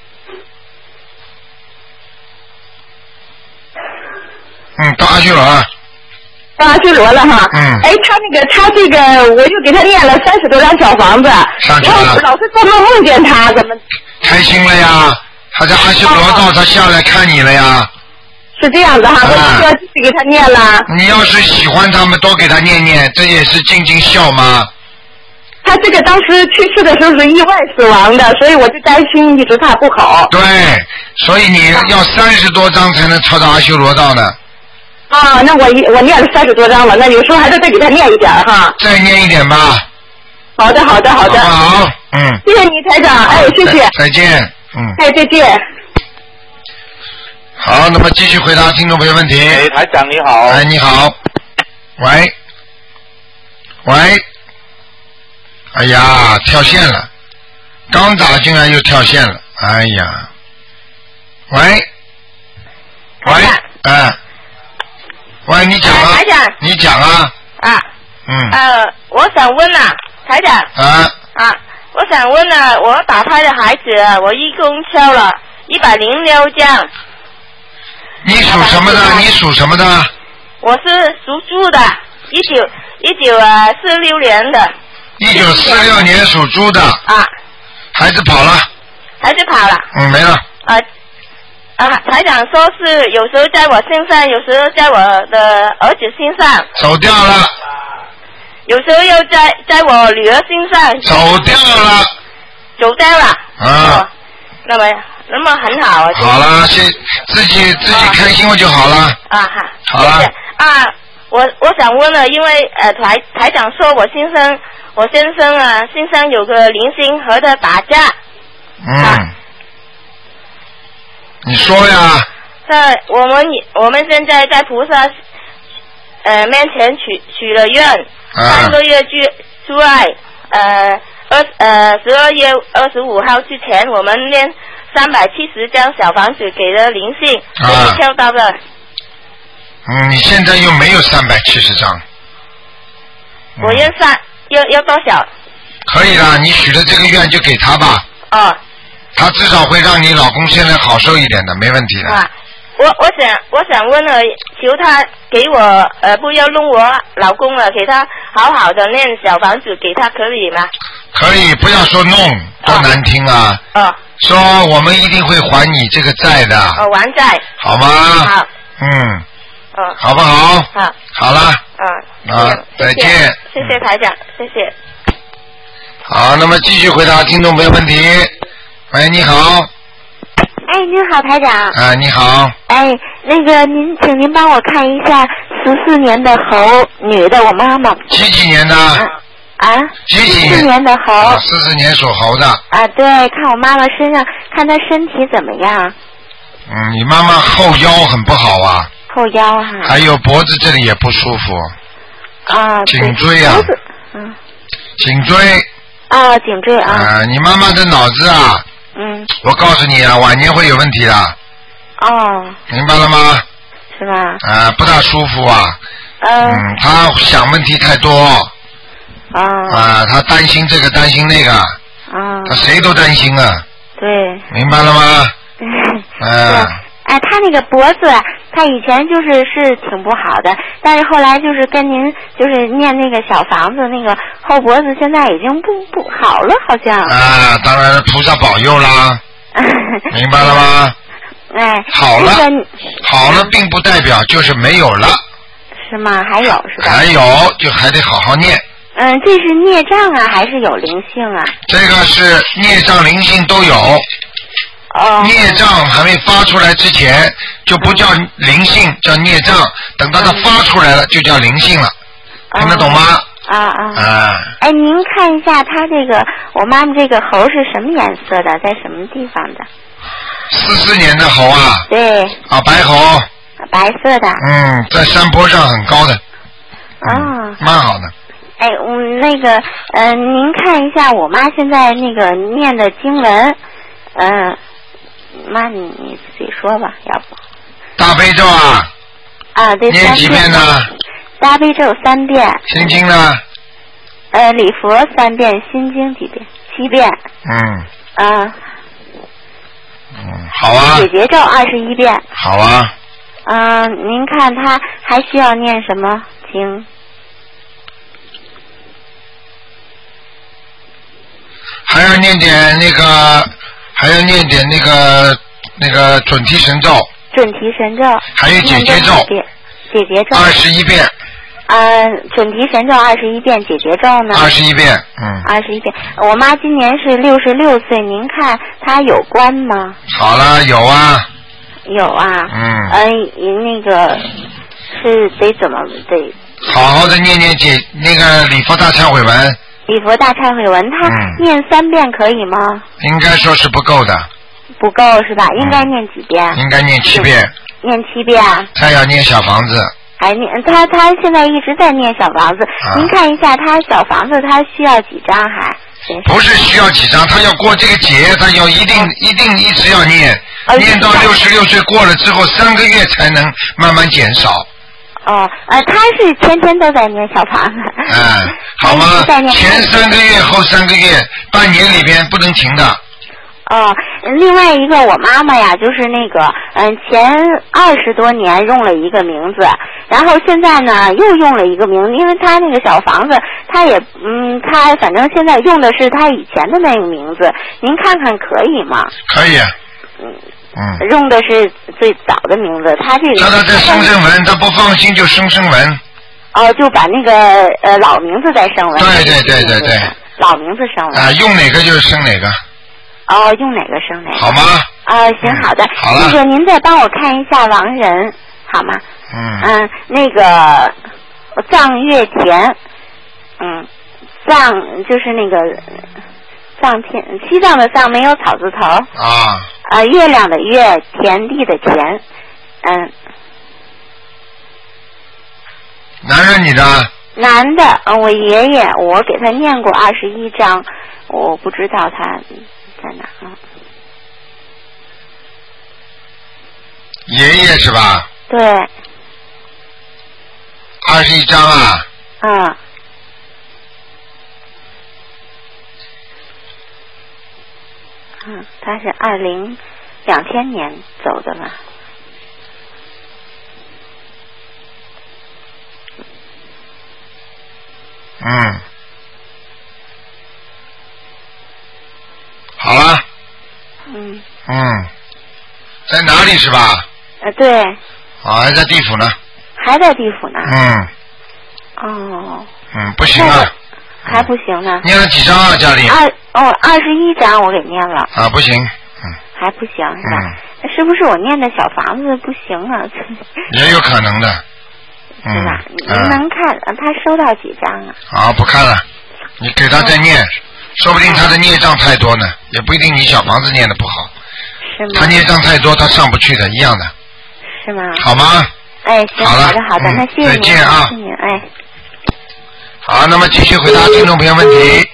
嗯，到阿修罗了。 到阿修罗了哈。 嗯。 哎，他那个，他这个，我又给他念了三十多张小房子。 上去了。 然后老是做梦梦见他，怎么？ 开心了呀！他在阿修罗道，他下来看你了呀。 是这样的哈，我就要继续给他念了。 你要是喜欢他们，多给他念念，这也是尽尽孝嘛。 他这个当时去世的时候是意外死亡的，所以我就担心一直他不好。 对，所以你要三十多章才能超到阿修罗道呢。 啊，那我我念了三十多章了，那有时候还是再给他念一点哈。 再念一点吧。 好的，好的，好的。 好，好嗯。 谢谢你，台长，哎，谢谢。 再见，嗯。 哎，再见。 好，那么继续回答听众朋友问题。 哎，台长你好。 哎，你好。喂。喂。哎呀，跳线了，刚打进来又跳线了，哎呀，喂，喂，哎，喂，你讲啊， 台长， 你讲啊， 啊， 嗯， 呃，我想问啊，台长， 啊， 啊，我想问啊，我打胎的孩子，我一共敲了一百零六张。 你属什么的？你属什么的？ 我是属猪的，一九一九啊四六年的。 一九四六年属猪的。 啊。 孩子跑了。 孩子跑了。 嗯，没了。 啊啊！台长说是有时候在我身上，有时候在我的儿子身上。 走掉了。 有时候又在在我女儿身上。 走掉了。 走掉了。 啊。 哦、那么那么很好啊。 好了，先自己自己开心了就好了。 啊哈。 好了。 啊，我我想问了，因为呃台台长说我先生。我先生啊，身上有个灵性和他打架。 嗯。啊、你说呀。 在我们我们现在在菩萨呃面前许许了愿，啊、上个月之之外，呃二呃十二月二十五号之前，我们念三百七十张小房子给了灵性，可以跳到的。 嗯，你现在又没有三百七十张。 嗯、我要三。要要多少？ 可以了，你许的这个愿就给他吧。 哦。 他至少会让你老公现在好受一点的，没问题的。 啊，我我想我想问了，求他给我呃不要弄我老公了，给他好好的念小房子给他，可以吗？ 可以，不要说弄，多难听啊！ 哦， 说我们一定会还你这个债的。 哦，还债。 好吗？ 好。 嗯。 哦。 好不好？ 好。 好了。 嗯。 啊，再见。 谢谢台长，谢谢。 好，那么继续回答听众朋友问题。喂，你好。 哎，您好，台长。 啊，你好。 哎，那个您，请您帮我看一下十四年的猴女的，我妈妈。 几几年的？ 啊？ 几几年？ 四年的猴。 啊，四四年属猴的。 啊，对，看我妈妈身上，看她身体怎么样。 嗯，你妈妈后腰很不好啊。 后腰哈。 还有脖子这里也不舒服。 啊。 颈椎啊。 脖子。嗯。 颈椎。 啊，颈椎啊。 啊，你妈妈的脑子啊。 嗯。 我告诉你啊，晚年会有问题的。 哦。 明白了吗？ 是吧？ 啊，不大舒服啊。 嗯。 嗯，他想问题太多。 啊。 啊，他担心这个担心那个。 啊。 他谁都担心啊。 对。 明白了吗？ 嗯。 啊。 哎，他那个脖子，他以前就是是挺不好的，但是后来就是跟您就是念那个小房子，那个后脖子现在已经不不好了，好像。 啊，当然菩萨保佑啦。明白了吗？ 哎。 好了。 那个、 好了，并不代表就是没有了。 是吗？还有是吧？ 还有，就还得好好念。 嗯，这是孽障啊，还是有灵性啊？ 这个是孽障灵性都有。 哦。 孽障还没发出来之前就不叫灵性，叫孽障。等到它发出来了，就叫灵性了。听得懂吗？ 啊啊。 啊。 哎，您看一下，他这个我妈妈这个猴是什么颜色的，在什么地方的？ 四四年的猴啊。 对。 啊，白猴。 白色的。 嗯，在山坡上很高的。 啊、 嗯。蛮好的。 哎，嗯，那个，嗯、呃，您看一下我妈现在那个念的经文，嗯、呃，妈你你自己说吧，要不。 大悲咒啊。 啊，对。 念几遍呢？ 大悲咒三遍。 心经呢？ 呃，礼佛三遍，心经几遍？七遍。 嗯。 啊。 嗯，好啊。 解结咒二十一遍。 好啊。 嗯、呃，您看他还需要念什么经？ 还要念点那个，还要念点那个那个准提神咒。 准提神咒。 还有解结咒。 解结咒。 二十一遍。 呃，准提神咒二十一遍，解结咒呢？ 二十一遍，嗯。 二十一遍。我妈今年是六十六岁，您看她有关吗？ 好了，有啊。 有啊。 嗯。 呃，那个是得怎么得？ 好好的念念解那个礼佛大忏悔文。 礼佛大忏悔文，他念三遍可以吗？ 应该说是不够的。 不够是吧？应该念几遍？ 应该念七遍。 念七遍。 他要念小房子。 还念他他现在一直在念小房子，啊、您看一下他小房子他需要几张还？ 不是需要几张，他要过这个节，他要一定、嗯、一定一直要念，哦、念到六十六岁过了之后三个月才能慢慢减少。 哦，呃，他是天天都在念小房子。 嗯，好吗？前三个月后三个月，半年里边不能停的。 哦，另外一个我妈妈呀，就是那个，嗯，前二十多年用了一个名字，然后现在呢又用了一个名字，因为她那个小房子，她也，嗯，她反正现在用的是她以前的那个名字，您看看可以吗？ 可以。 嗯。嗯。用的是最早的名字，她这个。 叫她再升升文，她不放心就升升文。 哦，就把那个呃老名字再升文。 对对对对对。 老名字升文。 啊，用哪个就是升哪个。 哦，用哪个生哪个？ 好吗？ 啊、呃，行，好的。 好了。 那个，您再帮我看一下亡人，好吗？ 嗯。 嗯，那个藏月田，嗯，藏就是那个藏天，西藏的藏没有草字头。 啊。 啊，月亮的月，田地的田，嗯。 男人，女的？ 男的，嗯，我爷爷，我给他念过二十一章，我不知道他。在哪啊？ 爷爷是吧？ 对。 二十一张啊。 嗯。嗯，他是二零两千年走的吧？ 嗯。好了。 嗯。 嗯。在哪里是吧？ 呃，对。 啊，还在地府呢。 还在地府呢。 嗯。 哦。 嗯，不行啊。 还不行呢。 念了几张啊，家里？ 二哦，二十一张我给念了。 啊，不行。嗯。 还不行是吧？嗯。是不是我念的小房子不行啊？ 也有可能的。嗯。 是吧？您能看、啊、他收到几张啊？ 啊，不看了，你给他再念，哦、说不定他的孽障太多呢，也不一定你小房子念的不好。 是吗？ 他孽障太多，他上不去的，一样的。 是吗？ 好吗？ 哎，行， 好好的，好的， 嗯、 那谢谢您， 再见啊！ 谢谢您，哎。 好，那么继续回答听众朋友问题。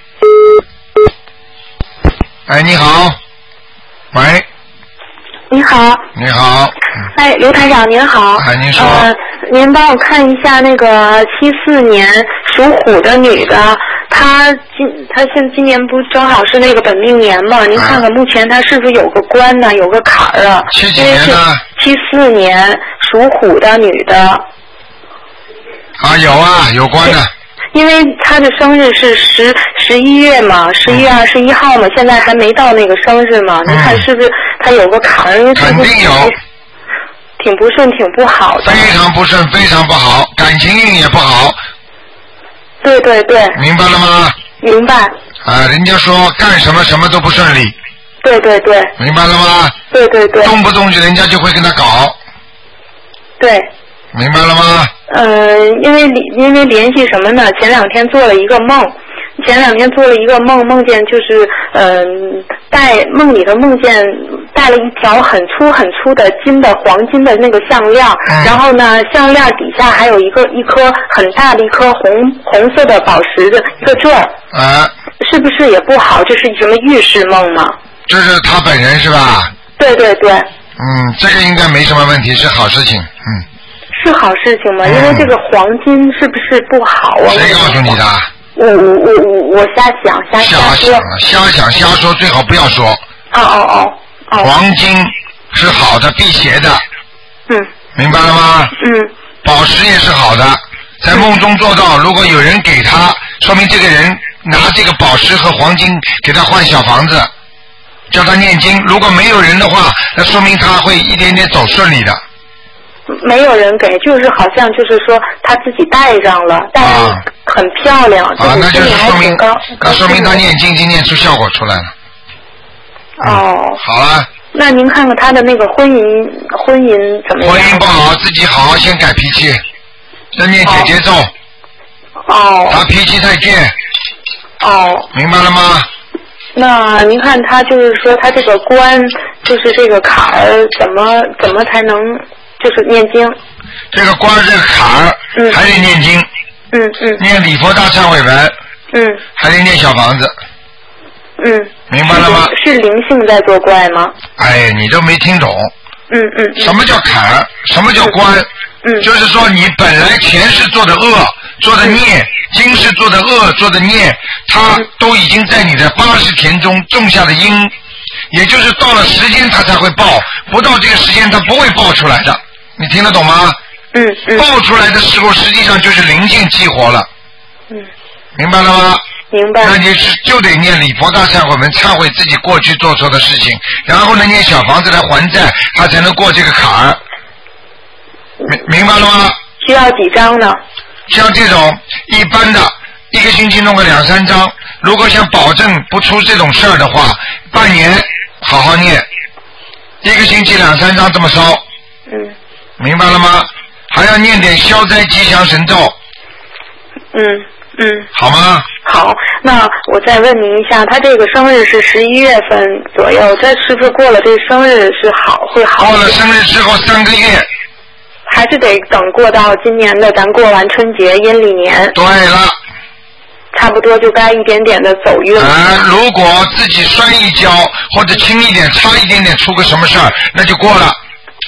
哎，你好，喂。 你好。 你好。 哎，刘台长您好。 哎，您说。 呃，您帮我看一下那个七四年属虎的女的，她今她现今年不正好是那个本命年嘛？您看看目前她是不是有个关呢，有个坎儿啊？ 七几年呢？ 七四年属虎的女的。 啊，有啊，有关的。 因为他的生日是十十一月嘛，十一月二十一号嘛，现在还没到那个生日嘛，您、嗯、看是不是他有个坎儿？ 肯定有， 挺不顺，挺不好的。 非常不顺，非常不好，感情运也不好。 对对对。 明白了吗？ 明白。 啊，人家说干什么什么都不顺利。 对对对。 明白了吗？ 对对对。 动不动就人家就会跟他搞。对。明白了吗？ 呃，因为因为联系什么呢？前两天做了一个梦，前两天做了一个梦，梦见就是嗯、呃，戴梦里头梦见戴了一条很粗很粗的金的黄金的那个项链，嗯、然后呢，项链底下还有一个一颗很大的一颗红红色的宝石的一个坠儿。 啊。是不是也不好？这是什么预示梦吗？ 这是他本人是吧？ 对对对。 嗯，这个应该没什么问题，是好事情。嗯。 是好事情吗？嗯、因为这个黄金是不是不好啊？ 谁告诉你的？ 我我我我我瞎想瞎瞎想瞎想瞎说，最好不要说。 哦哦哦哦。 黄金是好的，辟邪的。 嗯。 明白了吗？ 嗯。 宝石也是好的，在梦中做到，如果有人给他，说明这个人拿这个宝石和黄金给他换小房子，叫他念经。如果没有人的话，那说明他会一点点走顺利的。 没有人给，就是好像就是说他自己戴上了，戴上很漂亮， 啊，那就是说明高， 那说明他念经已经念出效果出来了。 哦、 嗯，好了。 那您看看他的那个婚姻，婚姻怎么样？ 婚姻不好，自己好好先改脾气，要念姐姐咒。 哦。 他脾气太倔。 哦。 明白了吗？ 那您看他就是说他这个关，就是这个坎儿，怎么怎么才能？就是念经， 这个关这个坎儿，嗯，还得念经， 嗯嗯， 念礼佛大忏悔文， 嗯， 还得念小房子， 嗯， 明白了吗？ 是灵性在作怪吗？ 哎，你都没听懂， 嗯嗯， 什么叫坎儿？什么叫关？ 嗯， 就是说你本来前世做的恶，做的孽，今世做的恶，做的孽，它都已经在你的八十田中种下的因，也就是到了时间它才会报，不到这个时间它不会报出来的。你听得懂吗？ 嗯嗯。 爆出来的时候，实际上就是灵性激活了。 嗯。 明白了吗？ 明白。 那你是就得念礼佛大忏悔文，忏悔自己过去做错的事情，然后呢念小房子来还债，他才能过这个坎儿。明明白了吗？ 需要几张呢？ 像这种一般的，一个星期弄个两三张。如果想保证不出这种事儿的话，半年好好念，一个星期两三张这么烧。 嗯。 明白了吗？还要念点消灾吉祥神咒。 嗯嗯。 好吗？ 好，那我再问您一下，他这个生日是十一月份左右，他是不是过了这生日是好会好？ 过了生日之后三个月。 还是得等过到今年的，咱过完春节阴历年。 对了。 差不多就该一点点的走运了。 啊，如果自己摔一跤或者轻一点差一点点出个什么事儿，那就过了。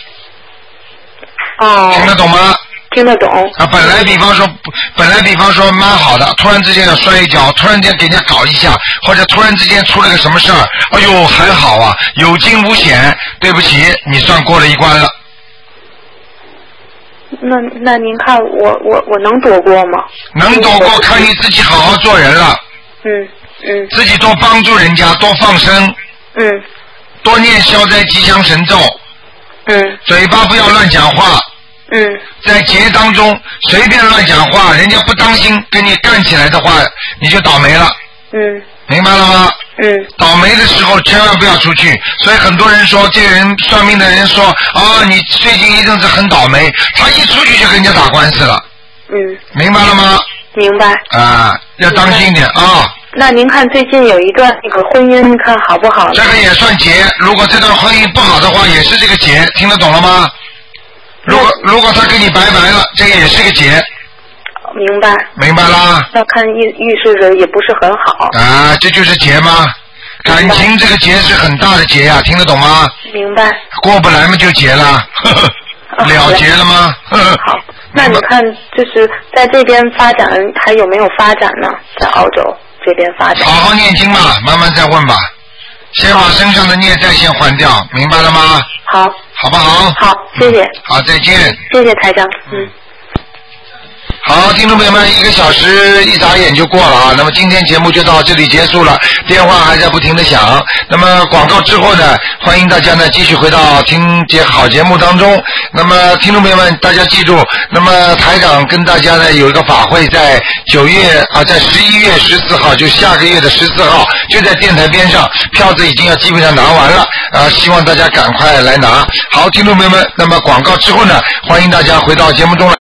哦。 听得懂吗？ 听得懂。 啊，本来比方说，本来比方说蛮好的，突然之间要摔一跤，突然间给人家搞一下，或者突然之间出了个什么事儿，哎呦还好啊，有惊无险。对不起，你算过了一关了。 那那您看我我我能躲过吗？ 能躲过，看你自己好好做人了。 嗯嗯。 自己多帮助人家，多放生。 嗯。 多念消灾吉祥神咒。 嗯。 嘴巴不要乱讲话。 嗯。 在劫当中随便乱讲话，人家不当心跟你干起来的话，你就倒霉了。 嗯。 明白了吗？ 嗯。 倒霉的时候千万不要出去，所以很多人说，这个人算命的人说啊，你最近一阵子很倒霉，他一出去就跟人家打官司了。 嗯。 明白了吗？ 明白。 啊，要当心点啊。 那您看最近有一段那个婚姻，看好不好？ 这个也算劫，如果这段婚姻不好的话，也是这个劫，听得懂了吗？如果如果他跟你拜拜了，这个也是个劫。 明白。 明白啦。 要看预预示着也不是很好。 啊，这就是劫吗？感情这个劫是很大的劫呀、啊，听得懂吗？ 明白。 过不来嘛就结了，呵呵了结了吗？呵呵好，那你看就是在这边发展还有没有发展呢？在澳洲这边发展。 好好念经嘛，慢慢再问吧。先把身上的孽债先还掉，明白了吗？ 好。 好不好？ 好，谢谢。 好，再见。 谢谢台长。嗯。 好，听众朋友们，一个小时一眨眼就过了啊。那么今天节目就到这里结束了，电话还在不停的响。那么广告之后呢，欢迎大家呢继续回到听节好节目当中。那么听众朋友们，大家记住，那么台长跟大家呢有一个法会在九月啊，在十一月十四号，就下个月的十四号，就在电台边上，票子已经要基本上拿完了啊，希望大家赶快来拿。好，听众朋友们，那么广告之后呢，欢迎大家回到节目中来。